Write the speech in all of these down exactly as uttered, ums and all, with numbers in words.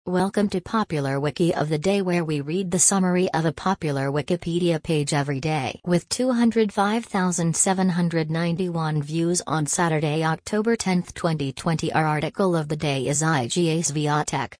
Welcome to Popular Wiki of the Day, where we read the summary of a popular Wikipedia page every day. With two hundred five thousand seven hundred ninety-one views on Saturday, October tenth, twenty twenty, our article of the day is Iga Swiatek.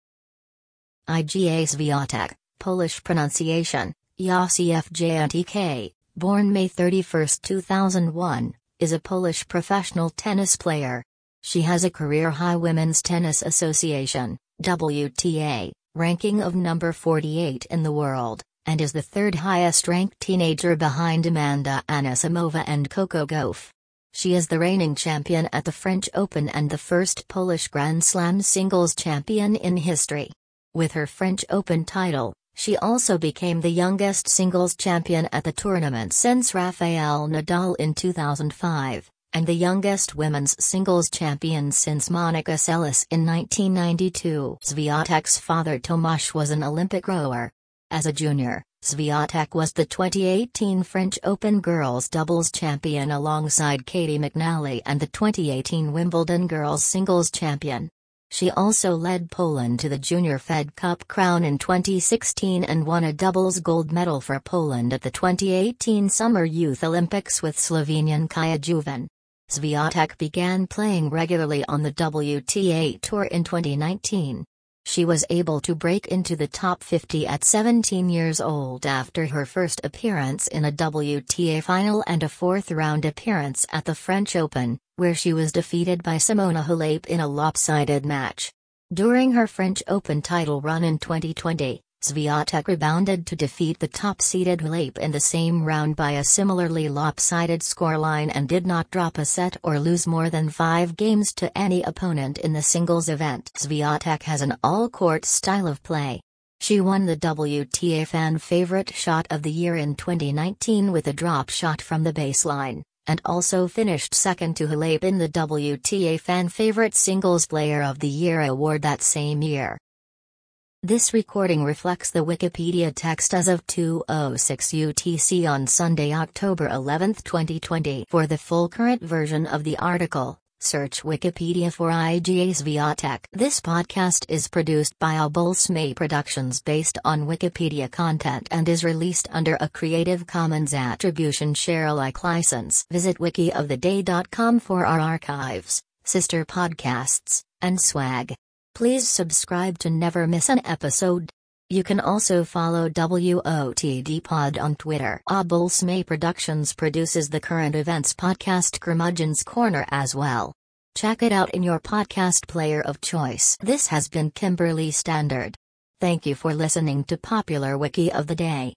Iga Swiatek, Polish pronunciation, Jacek Jędrzejczyk, born May thirty-first, two thousand one, is a Polish professional tennis player. She has a career-high Women's Tennis Association (W T A) ranking of number forty-eight in the world, and is the third highest-ranked teenager behind Amanda Anisimova and Coco Gauff. She is the reigning champion at the French Open and the first Polish Grand Slam singles champion in history. With her French Open title, she also became the youngest singles champion at the tournament since Rafael Nadal in two thousand five. And the youngest women's singles champion since Monica Seles in nineteen ninety-two. Swiatek's father Tomasz was an Olympic rower. As a junior, Swiatek was the twenty eighteen French Open girls doubles champion alongside Caty McNally and the twenty eighteen Wimbledon girls singles champion. She also led Poland to the Junior Fed Cup crown in twenty sixteen and won a doubles gold medal for Poland at the twenty eighteen Summer Youth Olympics with Slovenian Kaja Juvan. Swiatek began playing regularly on the W T A Tour in twenty nineteen. She was able to break into the top fifty at seventeen years old after her first appearance in a W T A final and a fourth-round appearance at the French Open, where she was defeated by Simona Halep in a lopsided match. During her French Open title run in twenty twenty, Swiatek rebounded to defeat the top-seeded Halep in the same round by a similarly lopsided scoreline and did not drop a set or lose more than five games to any opponent in the singles event. Swiatek has an all-court style of play. She won the W T A Fan Favorite Shot of the Year in twenty nineteen with a drop shot from the baseline, and also finished second to Halep in the W T A Fan Favorite Singles Player of the Year award that same year. This recording reflects the Wikipedia text as of two oh six U T C on Sunday, October eleventh, twenty twenty. For the full current version of the article, search Wikipedia for Iga Swiatek. This podcast is produced by Abulsme Productions based on Wikipedia content and is released under a Creative Commons Attribution Share Alike license. Visit wiki of the day dot com for our archives, sister podcasts, and swag. Please subscribe to never miss an episode. You can also follow W O T D Pod on Twitter. Abulsme Productions produces the current events podcast Curmudgeon's Corner as well. Check it out in your podcast player of choice. This has been Kimberly Standard. Thank you for listening to Popular Wiki of the Day.